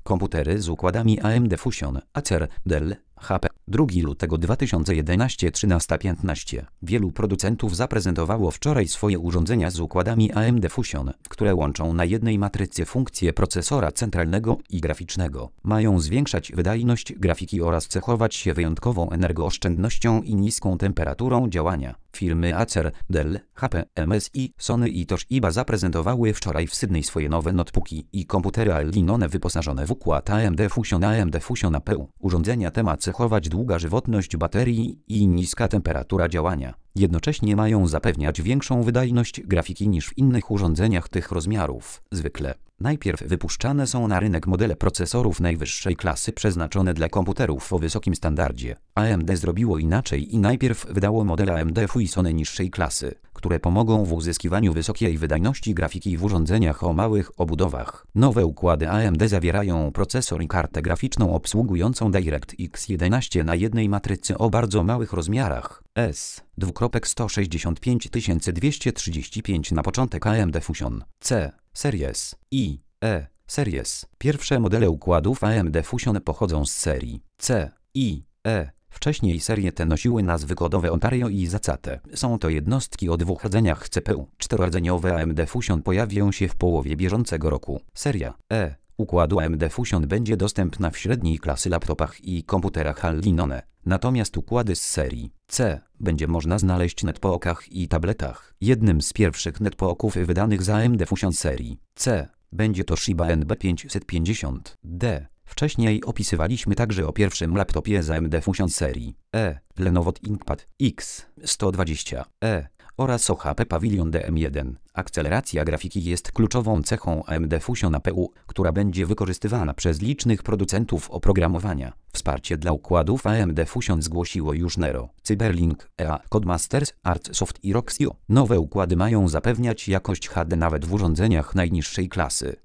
Komputery z układami AMD Fusion, Acer, Dell, HP. 2 lutego 2011 13:15. Wielu producentów zaprezentowało wczoraj swoje urządzenia z układami AMD Fusion, które łączą na jednej matrycy funkcje procesora centralnego i graficznego. Mają zwiększać wydajność grafiki oraz cechować się wyjątkową energooszczędnością i niską temperaturą działania. Firmy Acer, Dell, HP, MSI, Sony i Toshiba zaprezentowały wczoraj w Sydney swoje nowe notebooki i komputery Al-Linone wyposażone w układ AMD Fusion APU. Urządzenia te ma cechować długa żywotność baterii i niska temperatura działania. Jednocześnie mają zapewniać większą wydajność grafiki niż w innych urządzeniach tych rozmiarów. Zwykle najpierw wypuszczane są na rynek modele procesorów najwyższej klasy przeznaczone dla komputerów o wysokim standardzie. AMD zrobiło inaczej i najpierw wydało modele AMD Fusion niższej klasy, które pomogą w uzyskiwaniu wysokiej wydajności grafiki w urządzeniach o małych obudowach. Nowe układy AMD zawierają procesor i kartę graficzną obsługującą DirectX 11 na jednej matrycy o bardzo małych rozmiarach. S265 na początek AMD Fusion C Series i E Series. Pierwsze modele układów AMD Fusion pochodzą z serii C i E. Wcześniej serie te nosiły nazwy kodowe Ontario i Zacate. Są to jednostki o 2 rdzeniach CPU. 4-rdzeniowe AMD Fusion pojawią się w połowie bieżącego roku. Seria E układu AMD Fusion będzie dostępna w średniej klasy laptopach i komputerach Al-Linone. Natomiast układy z serii C będzie można znaleźć w netbookach i tabletach. Jednym z pierwszych netbooków wydanych z AMD Fusion serii C będzie Toshiba NB550D. Wcześniej opisywaliśmy także o pierwszym laptopie z AMD Fusion serii E, Lenovo ThinkPad X120e oraz o HP Pavilion DM1. Akceleracja grafiki jest kluczową cechą AMD Fusion APU, która będzie wykorzystywana przez licznych producentów oprogramowania. Wsparcie dla układów AMD Fusion zgłosiło już Nero, Cyberlink, EA, Codemasters, Artsoft i Roxio. Nowe układy mają zapewniać jakość HD nawet w urządzeniach najniższej klasy.